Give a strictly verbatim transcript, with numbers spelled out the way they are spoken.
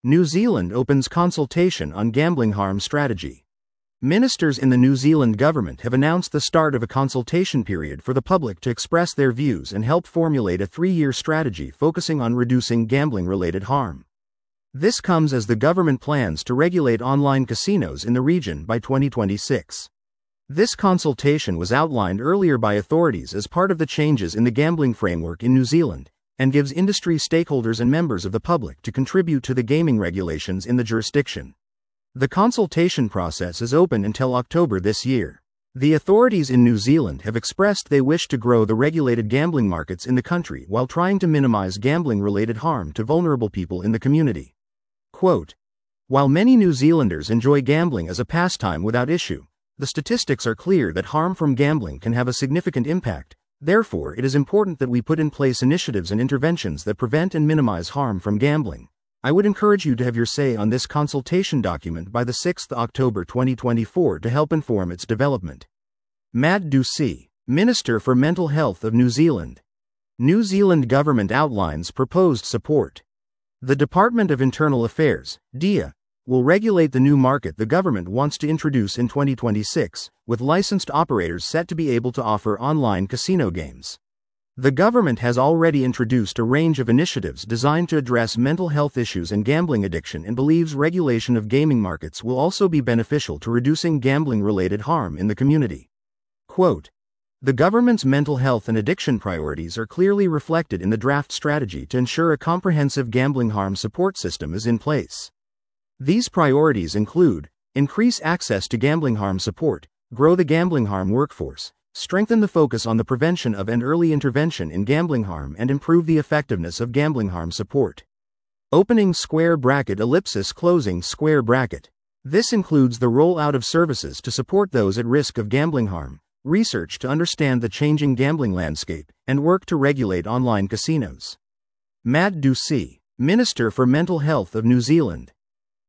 New Zealand opens consultation on gambling harm strategy. Ministers in the New Zealand government have announced the start of a consultation period for the public to express their views and help formulate a three-year strategy focusing on reducing gambling-related harm. This comes as the government plans to regulate online casinos in the region by twenty twenty-six. This consultation was outlined earlier by authorities as part of the changes in the gambling framework in New Zealand, and gives industry stakeholders and members of the public to contribute to the gaming regulations in the jurisdiction. The consultation process is open until October this year. The authorities in New Zealand have expressed they wish to grow the regulated gambling markets in the country while trying to minimize gambling-related harm to vulnerable people in the community. Quote, "While many New Zealanders enjoy gambling as a pastime without issue, the statistics are clear that harm from gambling can have a significant impact. Therefore, it is important that we put in place initiatives and interventions that prevent and minimize harm from gambling. I would encourage you to have your say on this consultation document by the sixth of October twenty twenty-four to help inform its development." Matt Ducey, Minister for Mental Health of New Zealand. New Zealand government outlines proposed support. The Department of Internal Affairs, D I A, will regulate the new market the government wants to introduce in twenty twenty-six, with licensed operators set to be able to offer online casino games. The government has already introduced a range of initiatives designed to address mental health issues and gambling addiction and believes regulation of gaming markets will also be beneficial to reducing gambling-related harm in the community. Quote, "The government's mental health and addiction priorities are clearly reflected in the draft strategy to ensure a comprehensive gambling harm support system is in place. These priorities include: increase access to gambling harm support, grow the gambling harm workforce, strengthen the focus on the prevention of and early intervention in gambling harm, and improve the effectiveness of gambling harm support." Opening square bracket ellipsis closing square bracket. This includes the rollout of services to support those at risk of gambling harm, research to understand the changing gambling landscape, and work to regulate online casinos. Matt Ducey, Minister for Mental Health of New Zealand.